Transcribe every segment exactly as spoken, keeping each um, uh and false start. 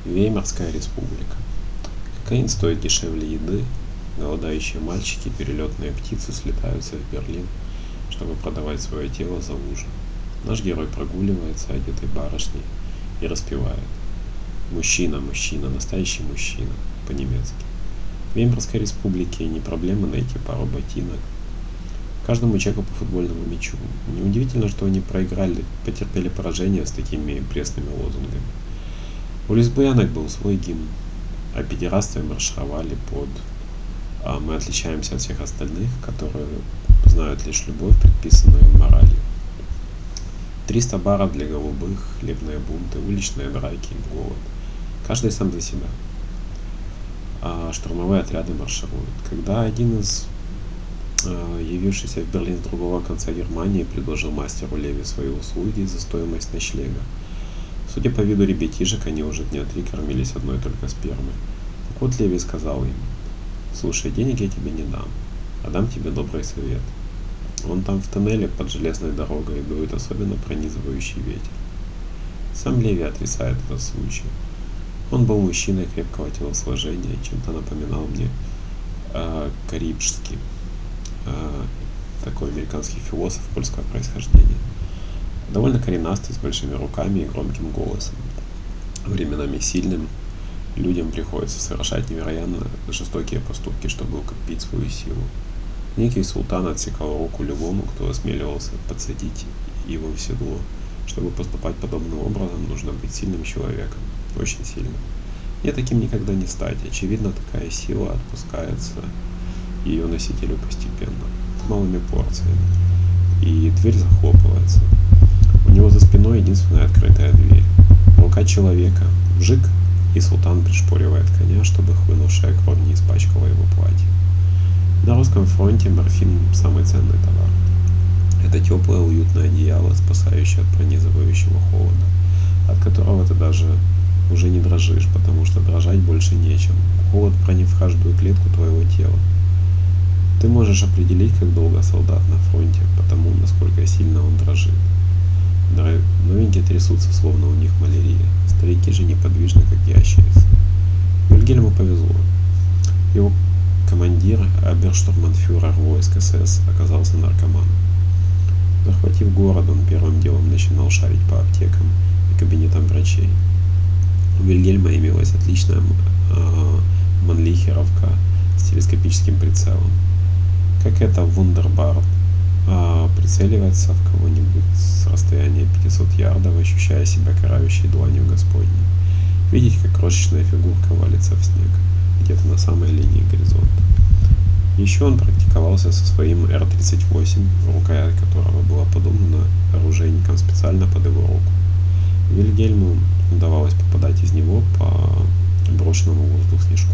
Веймарская республика. Кокаин стоит дешевле еды, голодающие мальчики, перелетные птицы слетаются в Берлин, чтобы продавать свое тело за ужин. Наш герой прогуливается, одетый барышней, и распевает: «Мужчина, мужчина, настоящий мужчина» по-немецки. В Веймарской республике не проблема найти пару ботинок каждому человеку по футбольному мячу. Неудивительно, что они проиграли, потерпели поражение с такими пресными лозунгами. У лесбиянок был свой гимн, а педерасты маршировали под а «Мы отличаемся от всех остальных, которые знают лишь любовь, предписанную им моралью». Триста баров для голубых, хлебные бунты, уличные драки, голод. Каждый сам за себя. А штурмовые отряды маршируют. Когда один из э, явившийся в Берлин с другого конца Германии предложил мастеру Леви свои услуги за стоимость ночлега. Судя по виду ребятишек, они уже дня три кормились одной только спермой. Так вот Леви сказал им: «Слушай, денег я тебе не дам, а дам тебе добрый совет. Вон там в тоннеле под железной дорогой дует особенно пронизывающий ветер». Сам Леви отрицает этот случай. Он был мужчиной крепкого телосложения, чем-то напоминал мне э, Карибский, э, такой американский философ польского происхождения. Довольно коренастый, с большими руками и громким голосом. Временами сильным, людям приходится совершать невероятно жестокие поступки, чтобы укрепить свою силу. Некий султан отсекал руку любому, кто осмеливался подсадить его в седло. Чтобы поступать подобным образом, нужно быть сильным человеком, очень сильным. Мне таким никогда не стать. Очевидно, такая сила отпускается ее носителю постепенно, малыми порциями. И дверь захлопывается. У него за спиной единственная открытая дверь. Рука человека. Вжик, и султан пришпоривает коня, чтобы хлынувшая кровь не испачкала его платье. На русском фронте морфин – самый ценный товар. Это теплое уютное одеяло, спасающее от пронизывающего холода, от которого ты даже уже не дрожишь, потому что дрожать больше нечем. Холод проник в каждую клетку твоего тела. Ты можешь определить, как долго солдат на фронте, потому насколько сильно он дрожит. Новенькие трясутся, словно у них малярия. Старики же неподвижны, как ящерицы. Вильгельму повезло. Его командир, оберштурманфюрер войск СС, оказался наркоманом. Захватив город, он первым делом начинал шарить по аптекам и кабинетам врачей. У Вильгельма имелась отличная э, манлихеровка с телескопическим прицелом. Как это вундербард э, прицеливается в кого-нибудь с расстояния пятисот ярдов, ощущая себя карающей дланью Господней. Видеть, как крошечная фигурка валится в снег, где-то на самой линии горизонта. Еще он практиковался со своим эр тридцать восемь, рукоять которого была подобна оружейникам специально под его руку. Вильгельму удавалось попадать из него по брошенному в воздух снежку.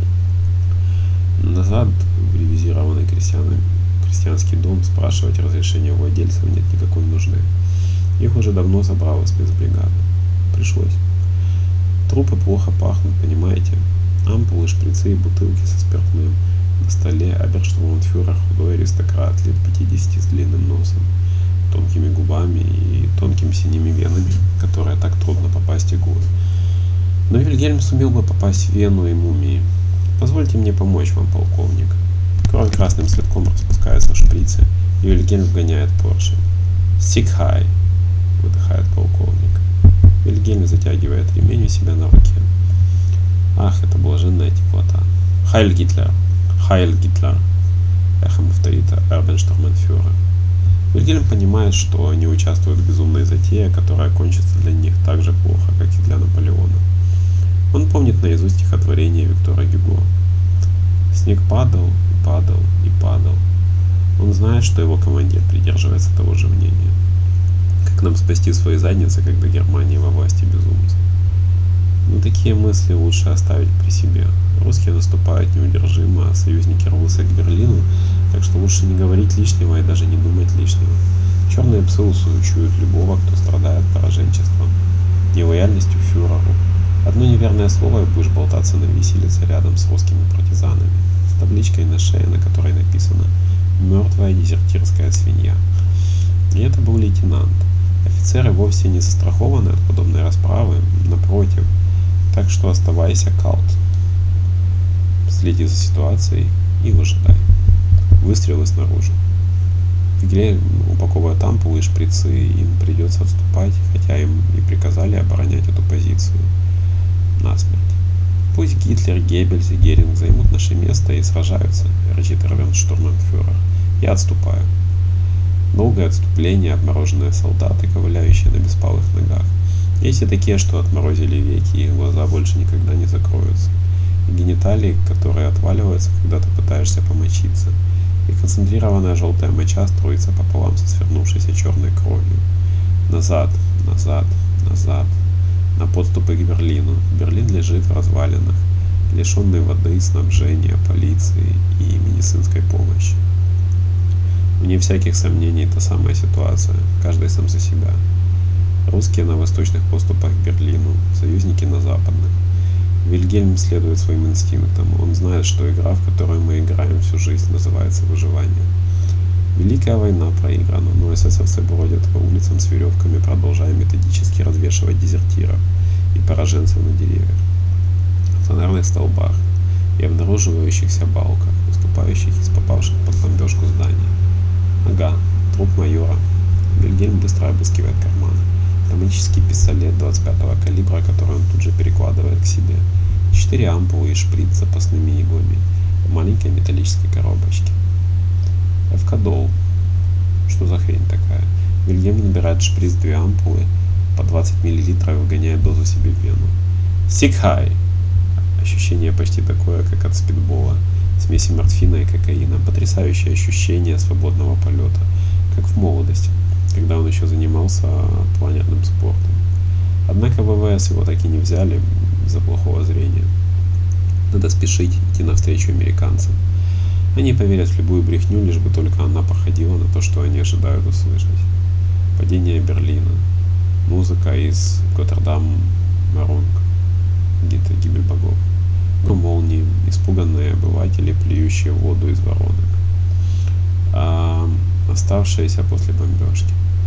Назад в ревизированный крестьянами, крестьянский дом спрашивать разрешения у владельцев нет никакой нужды. Их уже давно забрала спецбригада. Пришлось. Трупы плохо пахнут, понимаете? Ампулы, шприцы и бутылки со спиртным. На столе оберштурманфюрер, худой аристократ, лет пятидесяти, с длинным носом, тонкими губами и тонкими синими венами, которые так трудно попасть иглой. Но Вильгельм сумел бы попасть в вену и мумии. «Позвольте мне помочь вам, полковник». Кровь красным следком распускается в шприце, и Вильгельм вгоняет поршень. «Сикхай!» — выдыхает полковник. Вильгельм затягивает ремень у себя на руке. Ах, это блаженная теплота. «Хайль Гитлер! Хайль Гитлер!» — эхом повторит оберштурманфюрер. Вильгельм понимает, что они участвуют в безумной затее, которая кончится для них так же плохо, как и для Наполеона. Он помнит наизусть стихотворение Виктора Гюго. Снег падал, и падал, и падал. Он знает, что его командир придерживается того же мнения. Как нам спасти свои задницы, когда Германия во власти безумцев? Но такие мысли лучше оставить при себе. Русские наступают неудержимо, а союзники рвутся к Берлину, так что лучше не говорить лишнего и даже не думать лишнего. Черные псы усуючуют любого, кто страдает пораженчеством, нелояльностью фюреру. Одно неверное слово, и будешь болтаться на виселице рядом с русскими партизанами, с табличкой на шее, на которой написано «Мертвая дезертирская свинья». И это был лейтенант. Офицеры вовсе не застрахованы от подобной расправы, напротив. Так что оставайся калт. Следи за ситуацией и выжидай. Выстрелы снаружи. Вильгельм упаковывает ампулы и шприцы, им придется отступать, хотя им и приказали оборонять эту позицию насмерть. Пусть Гитлер, Геббельс и Геринг займут наше место и сражаются, рычит Ревенштурмфюрер. Я отступаю. Долгое отступление, отмороженные солдаты, ковыляющие на беспалых ногах. Есть и такие, что отморозили веки, и их глаза больше никогда не закроются. И гениталии, которые отваливаются, когда ты пытаешься помочиться. И концентрированная желтая моча струится пополам со свернувшейся черной кровью. Назад, назад, назад. На подступы к Берлину. Берлин лежит в развалинах, лишенный воды, снабжения, полиции и медицинской помощи. Вне всяких сомнений, та самая ситуация. Каждый сам за себя. Русские на восточных подступах к Берлину, союзники на западных. Вильгельм следует своим инстинктам. Он знает, что игра, в которую мы играем всю жизнь, называется выживание. Великая война проиграна, но эсэсовцы бродят по улицам с веревками, продолжая методически развешивать дезертиров и пораженцев на деревьях, в фонарных столбах и обнаруживающихся балках, выступающих из попавших под бомбежку зданий. Ага, труп майора. Вильгельм быстро обыскивает карманы. Автоматический пистолет двадцать пятого калибра, который он тут же перекладывает к себе. Четыре ампулы и шприц с запасными иглами в маленькой металлической коробочке. Эвкадол. Что за хрень такая? Вильгельм набирает шприц, две ампулы по двадцать миллилитров и выгоняет дозу себе в вену. Сикхай! Ощущение почти такое, как от спидбола. Смеси морфина и кокаина. Потрясающее ощущение свободного полета, как в молодости, когда он еще занимался планетным спортом. Однако ВВС его так и не взяли из-за плохого зрения. Надо спешить, идти навстречу американцам. Они поверят в любую брехню, лишь бы только она походила на то, что они ожидают услышать. Падение Берлина. Музыка из Готтердам Марунг. Где-то гибель богов. Но молнии, испуганные обыватели, плюющие воду из воронок. А оставшиеся после бомбежки.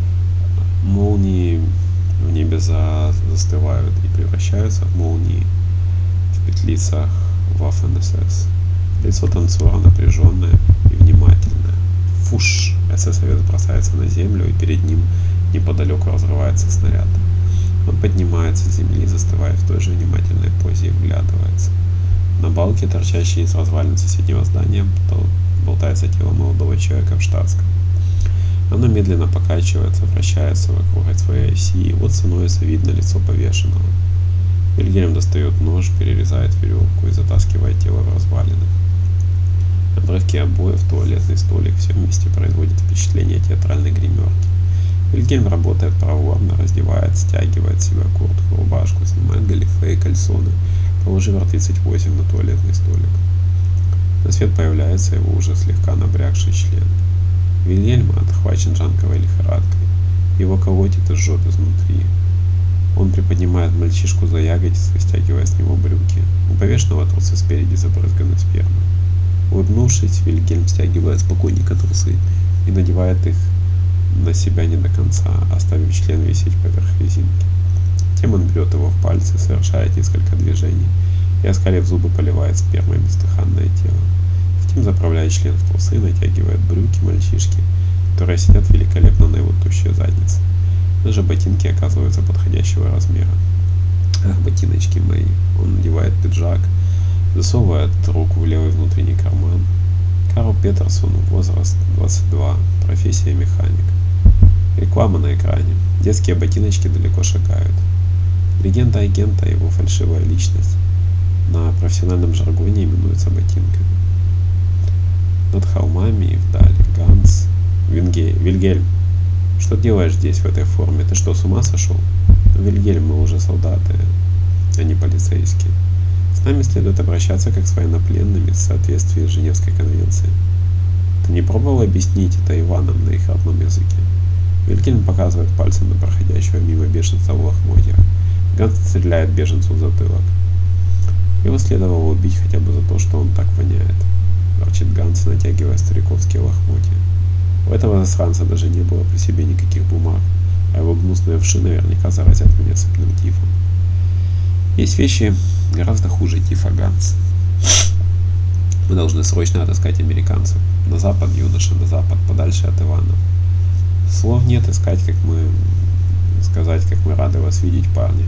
Молнии в небе за... застывают и превращаются в молнии в петлицах Waffen-эс эс. Лицо танцора напряженное и внимательное. Фуш! эсэсовец бросается на землю, и перед ним неподалеку разрывается снаряд. Он поднимается с земли, застывая в той же внимательной позе, и вглядывается. На балке, торчащей из развалин соседнего здания, болтается тело молодого человека в штатском. Оно медленно покачивается, вращается вокруг своей оси, и вот становится видно лицо повешенного. Вильгельм достает нож, перерезает веревку и затаскивает тело в развалины. Обрывки обоев, туалетный столик, все вместе производит впечатление театральной гримерки. Вильгельм работает проворно, раздевает, стягивает с себя куртку, рубашку, снимает галифе и кальсоны, положив ар тридцать восемь на туалетный столик. На свет появляется его уже слегка набрякший член. Вильгельм отхвачен жанковой лихорадкой. Его колотит и жжет изнутри. Он приподнимает мальчишку за ягодицы, стягивая с него брюки. У повешенного трусы спереди забрызганы спермой. Улыбнувшись, Вильгельм стягивает с покойника трусы и надевает их на себя не до конца, оставив член висеть поверх резинки. Затем он берет его в пальцы, совершает несколько движений и, оскалив зубы, поливает спермой бездыханное тело. Затем заправляет член в трусы и натягивает брюки мальчишки, которые сидят великолепно на его тощей заднице. Даже ботинки оказываются подходящего размера. Ах, ботиночки мои. Он надевает пиджак, засовывает руку в левый внутренний карман. Карл Петерсон, возраст двадцать два, профессия механик. Реклама на экране. Детские ботиночки далеко шагают. Легенда агента, его фальшивая личность, на профессиональном жаргоне именуется ботинками. Над холмами и вдали Ганс. Винге... Вильгельм, что делаешь здесь в этой форме? Ты что, с ума сошел? Вильгельм, мы уже солдаты, а не полицейские. С нами следует обращаться как с военнопленными в соответствии с Женевской конвенцией. Ты не пробовал объяснить это Иванам на их родном языке? Вильгельм показывает пальцем на проходящего мимо беженца в лохмотьях. Ганс стреляет беженцу в затылок. Его следовало убить хотя бы за то, что он так воняет, ворчит Ганс, натягивая стариковские лохмотья. У этого засранца даже не было при себе никаких бумаг, а его гнусные вши наверняка заразят меня цепным тифом. Есть вещи гораздо хуже Тифа Ганс. Мы должны срочно отыскать американцев. На запад, юноша, на запад, подальше от Ивана. Слов нет искать, как мы... сказать, как мы рады вас видеть, парни.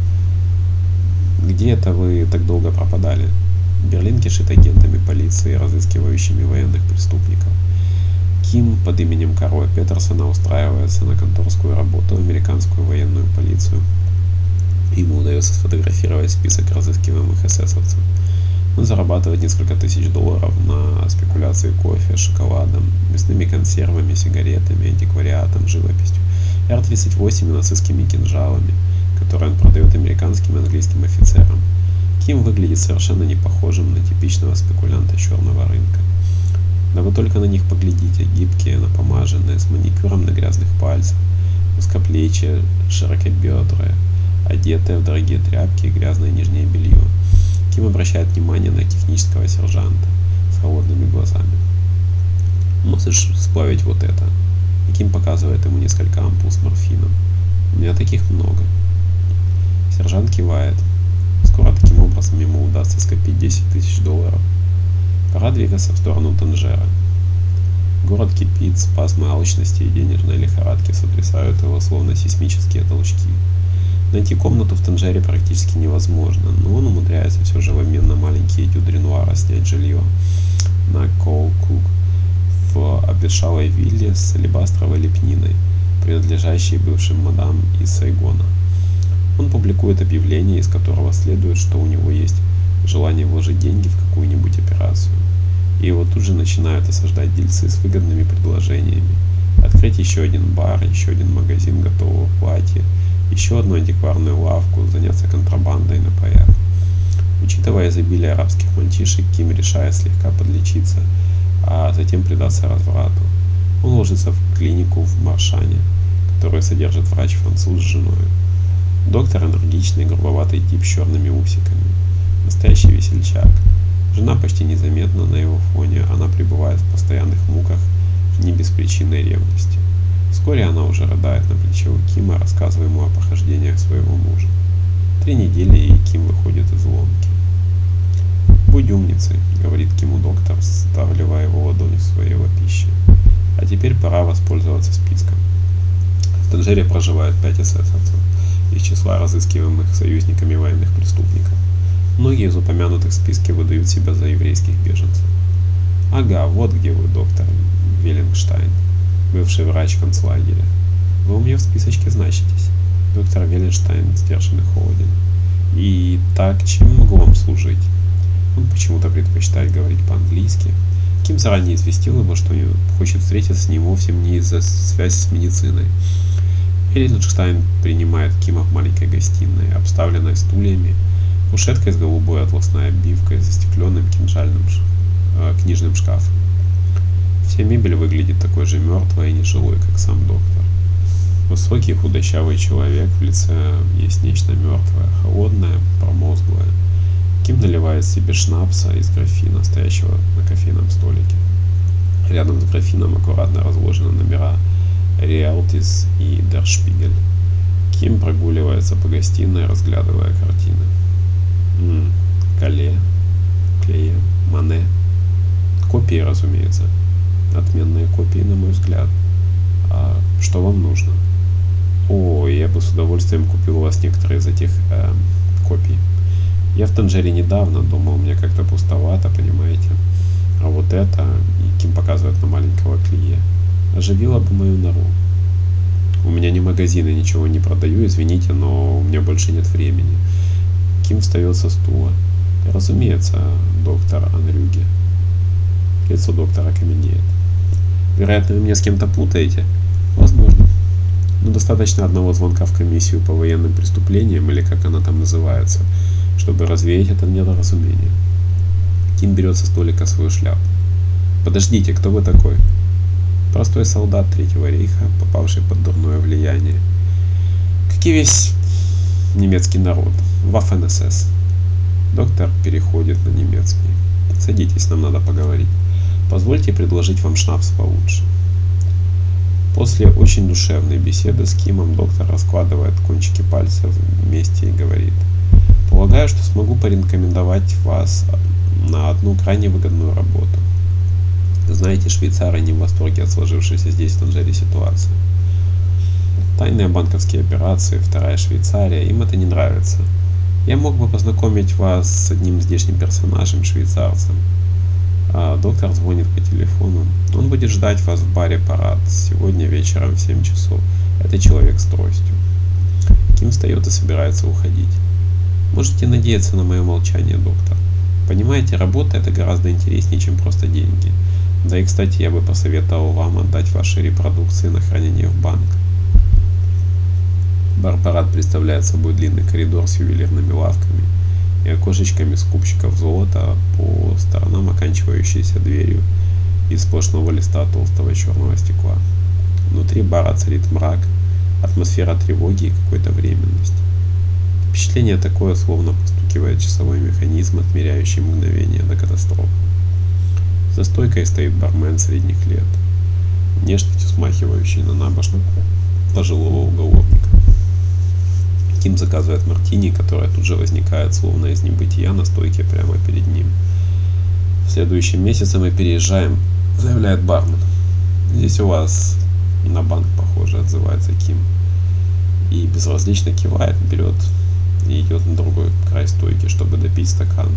Где это вы так долго пропадали? Берлин кишит агентами полиции, разыскивающими военных преступников. Ким под именем Карла Петерсона устраивается на конторскую работу в американскую военную полицию. Ему удается сфотографировать список разыскиваемых эсэсовцев. Он зарабатывает несколько тысяч долларов на спекуляции кофе, шоколадом, мясными консервами, сигаретами, антиквариатом, живописью и ар тридцать восемь нацистскими кинжалами, которые он продает американским и английским офицерам. Ким выглядит совершенно не похожим на типичного спекулянта черного рынка. Да вы только на них поглядите, гибкие, напомаженные, с маникюром на грязных пальцах, узкоплечие, широкобедрые, одетые в дорогие тряпки и грязное нижнее белье. Ким обращает внимание на технического сержанта с холодными глазами. Можешь сплавить вот это? И Ким показывает ему несколько ампул с морфином. У меня таких много. Сержант кивает. Скоро таким образом ему удастся скопить десять тысяч долларов. Пора двигаться в сторону Танжера. Город кипит, спазмы алчности и денежной лихорадки сотрясают его, словно сейсмические толчки. Найти комнату в Танжере практически невозможно, но он умудряется все же в обмен на маленькие этюды Ренуара снять жилье на Коул-Кук в обветшалой вилле с алебастровой лепниной, принадлежащей бывшим мадам из Сайгона. Он публикует объявление, из которого следует, что у него есть желание вложить деньги в какую-нибудь операцию. И его тут же начинают осаждать дельцы с выгодными предложениями. Открыть еще один бар, еще один магазин готового платья, еще одну антикварную лавку, заняться контрабандой на паях. Учитывая изобилие арабских мальчишек, Ким решает слегка подлечиться, а затем предаться разврату. Он ложится в клинику в Маршане, которую содержит врач-француз с женой. Доктор энергичный, грубоватый тип с черными усиками. Настоящий весельчак. Жена почти незаметна на его фоне, она пребывает в постоянных муках не без причинной ревности. Вскоре она уже рыдает на плече у Кима, рассказывая ему о похождениях своего мужа. Три недели, и Ким выходит из ломки. «Будь умницей», — говорит Киму доктор, вставливая его ладонь в свои лапищи. «А теперь пора воспользоваться списком». В Танжере проживают пять эсэсовцев из числа разыскиваемых союзниками военных преступников. Многие из упомянутых в списке выдают себя за еврейских беженцев. «Ага, вот где вы, доктор Веллингштайн, бывший врач концлагеря. Вы у меня в списочке значитесь». Доктор Веллингштайн сдержан и холоден. «И так, чем могу вам служить?» Он почему-то предпочитает говорить по-английски. Ким заранее известил его, что хочет встретиться с ним вовсе не из-за связи с медициной. Веллингштайн принимает Кима в маленькой гостиной, обставленной стульями, кушеткой с голубой атласной обивкой, застекленным кинжальным э, книжным шкафом. Вся мебель выглядит такой же мертвой и нежилой, как сам доктор. Высокий худощавый человек, в лице есть нечто мертвое, холодное, промозглое. Ким наливает себе шнапса из графина, стоящего на кофейном столике. Рядом с графином аккуратно разложены номера Реалтис и Дер Шпигель. Ким прогуливается по гостиной, разглядывая картины. М-м, Кале, Клея, Мане. Копии, разумеется. Отменные копии, на мой взгляд. А что вам нужно? О, я бы с удовольствием купил у вас некоторые из этих э, копий. Я в Танжере недавно, думал, мне как-то пустовато, понимаете. А вот это, и Ким показывает на маленького Клие, оживило бы мою нору. У меня не магазин и ничего не продаю, извините, но у меня больше нет времени. Ким встает со стула. Разумеется, доктор Анрюге. Лицо доктора каменеет. Вероятно, вы меня с кем-то путаете? Возможно. Но достаточно одного звонка в комиссию по военным преступлениям, или как она там называется, чтобы развеять это недоразумение. Ким берет со столика свою шляпу. Подождите, кто вы такой? Простой солдат Третьего рейха, попавший под дурное влияние. Как и весь немецкий народ. Waffen-эс эс. Доктор переходит на немецкий. Садитесь, нам надо поговорить. Позвольте предложить вам шнапс получше. После очень душевной беседы с Кимом доктор раскладывает кончики пальцев вместе и говорит: Полагаю, что смогу порекомендовать вас на одну крайне выгодную работу. Знаете, швейцары не в восторге от сложившейся здесь, в Танжере, ситуации. Тайные банковские операции, вторая Швейцария, им это не нравится. Я мог бы познакомить вас с одним здешним персонажем, швейцарцем. А доктор звонит по телефону. Он будет ждать вас в баре «Парад» сегодня вечером в семь часов. Это человек с тростью. Ким встает и собирается уходить. Можете надеяться на мое молчание, доктор. Понимаете, работа это гораздо интереснее, чем просто деньги. Да и, кстати, я бы посоветовал вам отдать ваши репродукции на хранение в банк. Бар «Парад» представляет собой длинный коридор с ювелирными лавками и окошечками скупщиков золота по сторонам, оканчивающейся дверью из сплошного листа толстого черного стекла. Внутри бара царит мрак, атмосфера тревоги и какой-то временности. Впечатление такое, словно постукивает часовой механизм, отмеряющий мгновение до катастрофы. За стойкой стоит бармен средних лет, внешностью смахивающий на набожного пожилого уголовника. Ким заказывает мартини, которая тут же возникает, словно из небытия, на стойке прямо перед ним. В следующем месяце мы переезжаем, заявляет бармен. Здесь у вас на банк похоже, отзывается Ким. И безразлично кивает, берет и идет на другой край стойки, чтобы допить стакан,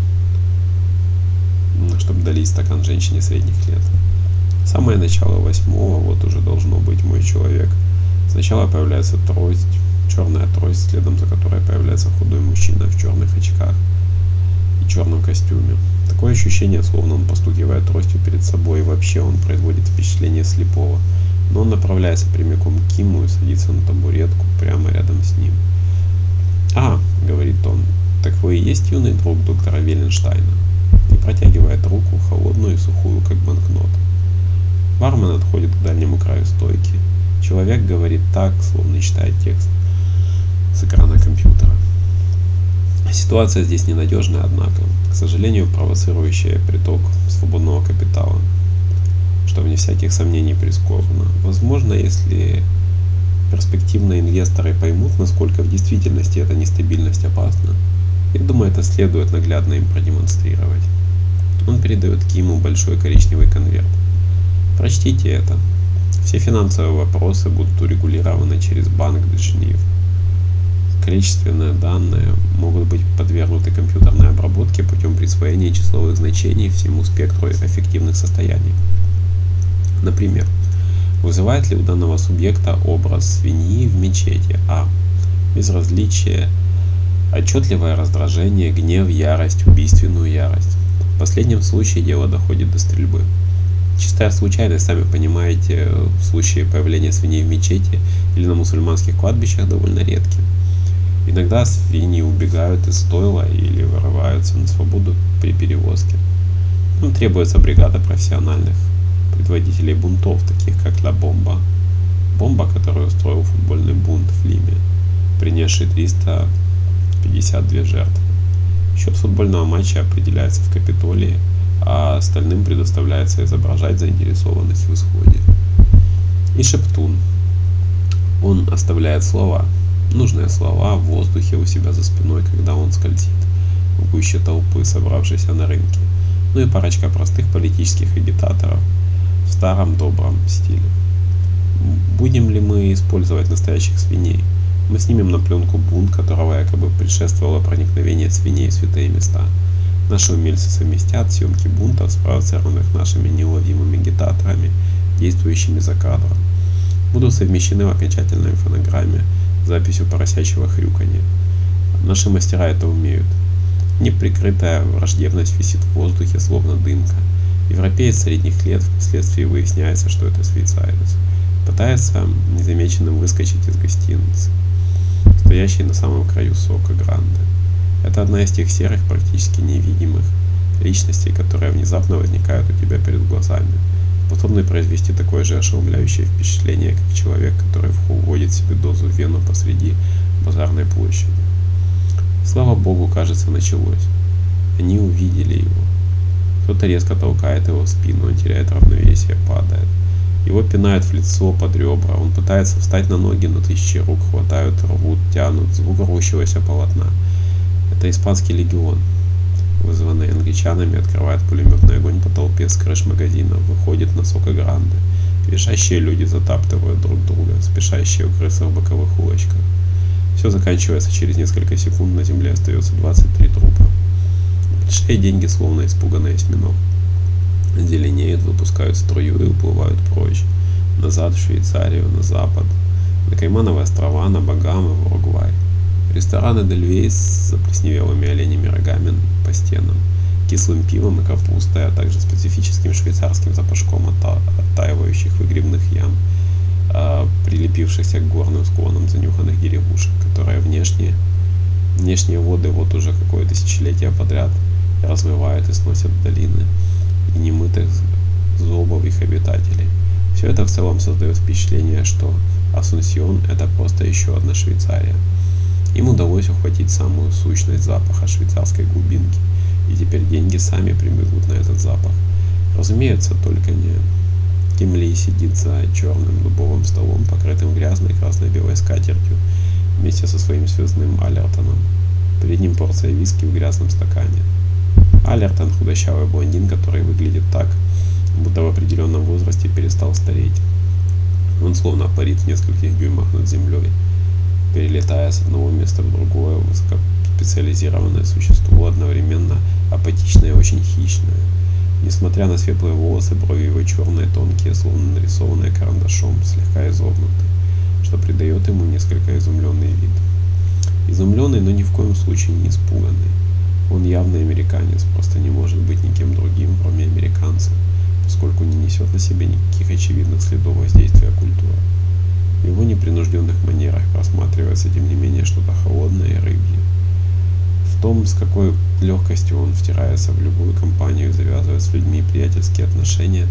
чтобы долить стакан женщине средних лет. Самое начало восьмого, вот уже должно быть мой человек. Сначала появляется трость, черная трость, следом за которой появляется худой мужчина в черных очках и черном костюме. Такое ощущение, словно он постукивает тростью перед собой, и вообще он производит впечатление слепого. Но он направляется прямиком к Киму и садится на табуретку прямо рядом с ним. «А, — говорит он, — так вы и есть юный друг доктора Велленштейна?» И протягивает руку, холодную и сухую, как банкнота. Бармен отходит к дальнему краю стойки. Человек говорит так, словно читает текст с экрана компьютера. Ситуация здесь ненадежная, однако, к сожалению, провоцирующая приток свободного капитала, что вне всяких сомнений прискорбно. Возможно, если перспективные инвесторы поймут, насколько в действительности эта нестабильность опасна, я думаю, это следует наглядно им продемонстрировать. Он передает Киму большой коричневый конверт. Прочтите это. Все финансовые вопросы будут урегулированы через банк Джнив. Количественные данные могут быть подвергнуты компьютерной обработке путем присвоения числовых значений всему спектру эффективных состояний. Например, вызывает ли у данного субъекта образ свиньи в мечети? А. Безразличие, отчетливое раздражение, гнев, ярость, убийственную ярость. В последнем случае дело доходит до стрельбы. Чистая случайность, сами понимаете, в случае появления свиней в мечети или на мусульманских кладбищах довольно редки. Иногда свиньи убегают из стойла или вырываются на свободу при перевозке. Им требуется бригада профессиональных предводителей бунтов, таких как Ла Бомба. Бомба, который устроил футбольный бунт в Лиме, принесший триста пятьдесят две жертвы. Счет футбольного матча определяется в Капитолии, а остальным предоставляется изображать заинтересованность в исходе. И шептун. Он оставляет слова, нужные слова в воздухе у себя за спиной, когда он скользит в гуще толпы, собравшейся на рынке. Ну и парочка простых политических агитаторов в старом добром стиле. Будем ли мы использовать настоящих свиней? Мы снимем на пленку бунт, которого якобы предшествовало проникновение свиней в святые места. Наши умельцы совместят съемки бунтов, спровоцированных нашими неуловимыми агитаторами, действующими за кадром. Будут совмещены в окончательной фонограмме записью поросячьего хрюканья. Наши мастера это умеют. Неприкрытая враждебность висит в воздухе, словно дымка. Европеец средних лет, впоследствии выясняется, что это швейцарец, пытается незамеченным выскочить из гостиницы, стоящей на самом краю сока Гранде. Это одна из тех серых, практически невидимых личностей, которые внезапно возникают у тебя перед глазами, способны произвести такое же ошеломляющее впечатление, как человек, который вводит себе дозу вену посреди базарной площади. Слава богу, кажется, началось. Они увидели его. Кто-то резко толкает его в спину, он теряет равновесие, падает. Его пинают в лицо, под ребра. Он пытается встать на ноги, но тысячи рук хватают, рвут, тянут. Звук рвущегося полотна. Это испанский легион, вызванный англичанами, открывает пулеметный огонь по толпе с крыш магазинов, выходит на Сока-Гранде. Визжащие люди затаптывают друг друга, спешащие укрыться в боковых улочках. Все заканчивается через несколько секунд, на земле остается двадцать три трупа. Большие деньги, словно испуганный осьминог, зеленеют, выпускают струю и уплывают прочь. Назад в Швейцарию, на запад, на Каймановые острова, на Багамы, в Уругвай. Рестораны Дельвейс с заплесневелыми оленями рогами по стенам, кислым пивом и капустой, а также специфическим швейцарским запашком от оттаивающих выгребных ям, э, прилепившихся к горным склонам занюханных деревушек, которые внешне, внешние воды вот уже какое тысячелетие подряд размывают и сносят долины и немытых зобов их обитателей. Все это в целом создает впечатление, что Асунсьон – это просто еще одна Швейцария. Им удалось ухватить самую сущность запаха швейцарской глубинки, и теперь деньги сами прибегут на этот запах. Разумеется, только не Ким Ли сидит за черным дубовым столом, покрытым грязной красно-белой скатертью, вместе со своим связным Алертоном. Перед ним порция виски в грязном стакане. Алертон – худощавый блондин, который выглядит так, будто в определенном возрасте перестал стареть. Он словно парит в нескольких дюймах над землей, перелетая с одного места в другое, высокоспециализированное существо, одновременно апатичное и очень хищное. Несмотря на светлые волосы, брови его черные, тонкие, словно нарисованные карандашом, слегка изогнуты, что придает ему несколько изумленный вид. Изумленный, но ни в коем случае не испуганный. Он явный американец, просто не может быть никем другим, кроме американца, поскольку не несет на себе никаких очевидных следов воздействия культуры. В его непринужденных манерах просматривается, тем не менее, что-то холодное и рыбье. В том, с какой легкостью он втирается в любую компанию и завязывает с людьми приятельские отношения,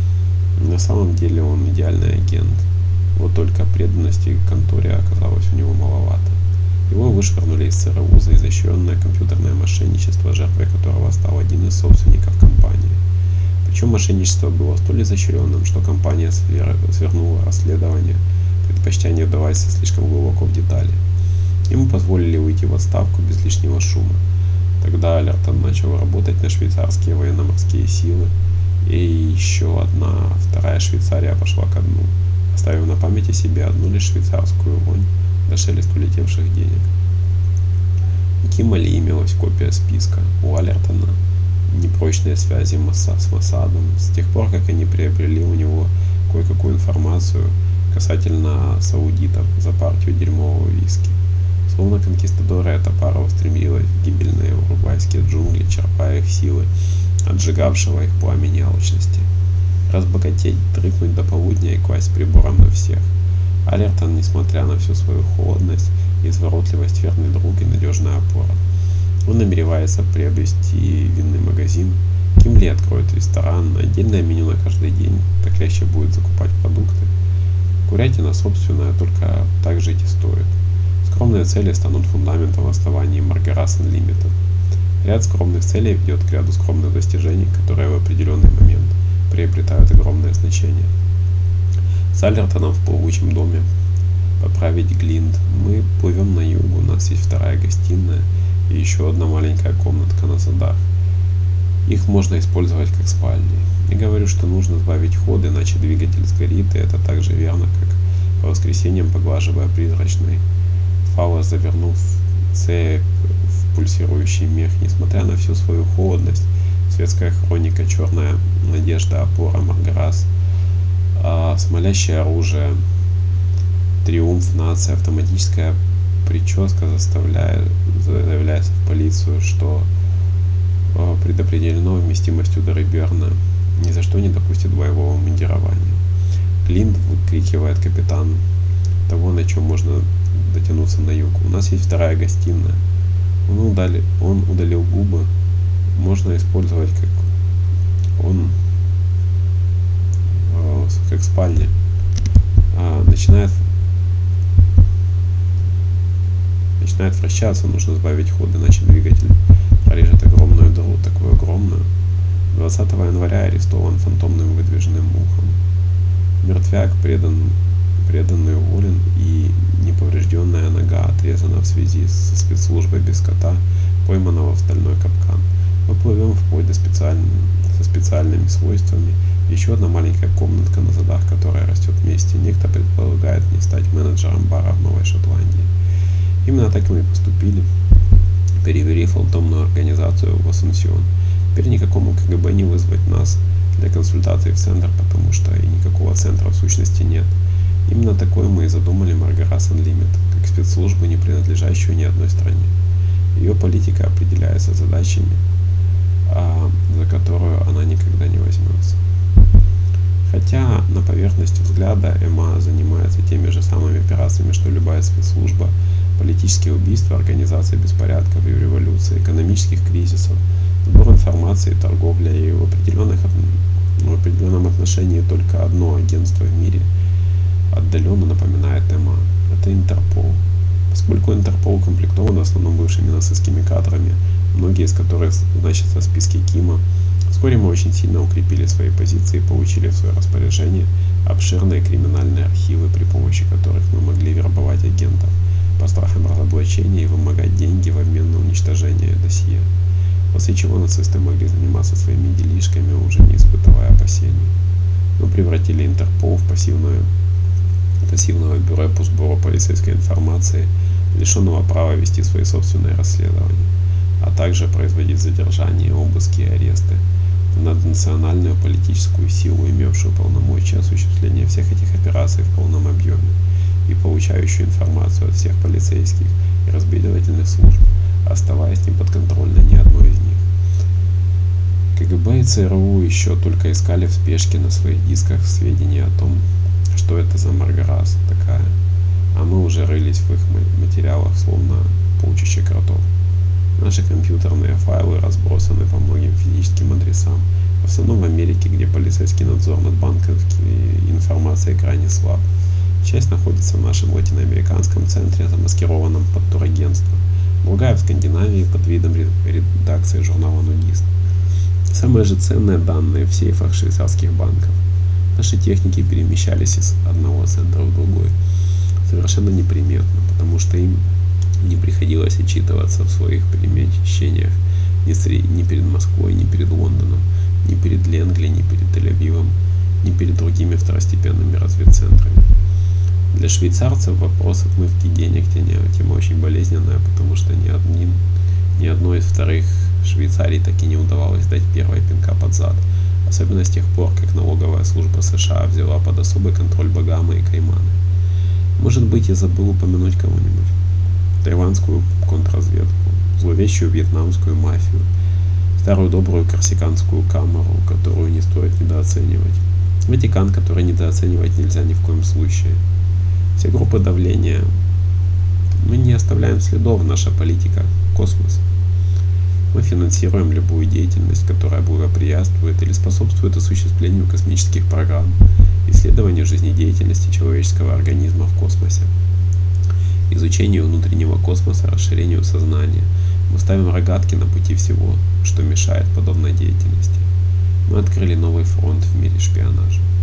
на самом деле он идеальный агент. Вот только преданности конторе оказалось у него маловато. Его вышвырнули из ЦРУ за изощренное компьютерное мошенничество, жертвой которого стал один из собственников компании. Причем мошенничество было столь изощренным, что компания свернула расследование, предпочтя не вдаваться слишком глубоко в детали. Ему позволили уйти в отставку без лишнего шума. Тогда Алертон начал работать на швейцарские военно-морские силы, и еще одна, вторая Швейцария пошла ко дну, оставив на памяти себе одну лишь швейцарскую вонь до шелест улетевших денег. У Кима Ли имелась копия списка, у Алертона непрочные связи с Моссадом, с тех пор, как они приобрели у него кое-какую информацию касательно саудитов за партию дерьмового виски. Словно конкистадоры, эта пара устремилась в гибельные уругвайские джунгли, черпая их силы от сжигавшего их пламени алчности. Разбогатеть, дрыхнуть до полудня и класть прибором на всех. Алертон, несмотря на всю свою холодность и изворотливость, верный друг и надежная опора. Он намеревается приобрести винный магазин, Ким Ли откроет ресторан, отдельное меню на каждый день, похлеще будет закупать продукты. Курятина собственная, только так жить и стоит. Скромные цели станут фундаментом основания Маргарас Unlimited. Ряд скромных целей ведет к ряду скромных достижений, которые в определенный момент приобретают огромное значение. С Алертоном в плавучем доме поправить Глинд. Мы плывем на юг, у нас есть вторая гостиная и еще одна маленькая комнатка на задах. Их можно использовать как спальни. Я говорю, что нужно сбавить ход, иначе двигатель сгорит, и это так же верно, как по воскресеньям, поглаживая призрачный фалос, завернув цепь в пульсирующий мех. Несмотря на всю свою холодность, светская хроника, черная надежда, опора, Маргарас, а смолящее оружие, триумф нации, автоматическая прическа заставляет, заявляется в полицию, что предопределено вместимостью Дориберна, ни за что не допустит боевого мундирования. Клинт выкрикивает капитан того, на чем можно дотянуться на юг. У нас есть вторая гостиная. Он, удали, он удалил губы. Можно использовать как он э, как спальня. А, начинает начинает вращаться, нужно сбавить ход, иначе двигатель прорежет огромную дыру, такую огромную. двадцатого января арестован фантомным выдвижным ухом. Мертвяк предан, преданный уволен и неповрежденная нога отрезана в связи со спецслужбой без кота, пойманного в стальной капкан. Мы плывем вплоть до специаль... со специальными свойствами. Еще одна маленькая комнатка на задах, которая растет вместе. Некто предполагает мне стать менеджером бара в Новой Шотландии. Именно так мы и поступили, перевели фантомную организацию в Асунсьон. Теперь никакому КГБ не вызвать нас для консультации в центр, потому что и никакого центра в сущности нет. Именно такое мы и задумали Margaras Unlimited, как спецслужбу, не принадлежащую ни одной стране. Ее политика определяется задачами, а за которую она никогда не возьмется. Хотя на поверхности взгляда ЭМА занимается теми же самыми операциями, что любая спецслужба: политические убийства, организация беспорядков и революции, экономических кризисов, сбор информации, торговля, и в, определенных, в определенном отношении только одно агентство в мире отдаленно напоминает ЭМА. Это Интерпол. Поскольку Интерпол укомплектован в основном бывшими нацистскими кадрами, многие из которых значатся в списке КИМа, вскоре мы очень сильно укрепили свои позиции и получили в свое распоряжение обширные криминальные архивы, при помощи которых мы могли вербовать агентов по страхам разоблачения и вымогать деньги в обмен на уничтожение досье, после чего нацисты могли заниматься своими делишками, уже не испытывая опасений. Мы превратили Интерпол в пассивное, пассивного бюро по сбору полицейской информации, лишенного права вести свои собственные расследования, а также производить задержания, обыски и аресты, наднациональную политическую силу, имевшую полномочия осуществления всех этих операций в полном объеме и получающую информацию от всех полицейских и разведывательных служб, оставаясь не подконтрольной ни одной из них. КГБ и ЦРУ еще только искали в спешке на своих дисках сведения о том, что это за Margaras такая, а мы уже рылись в их материалах, словно полчища кротов. Наши компьютерные файлы разбросаны по многим физическим адресам, в основном в Америке, где полицейский надзор над банковской информацией крайне слаб. Часть находится в нашем латиноамериканском центре, замаскированном под турагентство, другая в Скандинавии под видом редакции журнала «Нудист». Самые же ценные данные в сейфах швейцарских банков. Наши техники перемещались из одного центра в другой совершенно неприметно, потому что им не приходилось отчитываться в своих перемещениях ни, среди, ни перед Москвой, ни перед Лондоном, ни перед Ленгли, ни перед Тель-Авивом, ни перед другими второстепенными разведцентрами. Для швейцарцев вопрос отмывки денег тема очень болезненная, потому что ни, одним, ни одной из вторых Швейцарий так и не удавалось дать первой пинка под зад, особенно с тех пор, как налоговая служба США взяла под особый контроль Багамы и Кайманы. Может быть, я забыл упомянуть кого-нибудь. Тайваньскую контрразведку, зловещую вьетнамскую мафию, старую добрую корсиканскую камеру, которую не стоит недооценивать, Ватикан, который недооценивать нельзя ни в коем случае. Все группы давления. Мы не оставляем следов, наша политика — космос. Мы финансируем любую деятельность, которая благоприятствует или способствует осуществлению космических программ, исследованию жизнедеятельности человеческого организма в космосе, изучению внутреннего космоса, расширению сознания. Мы ставим рогатки на пути всего, что мешает подобной деятельности. Мы открыли новый фронт в мире шпионажа.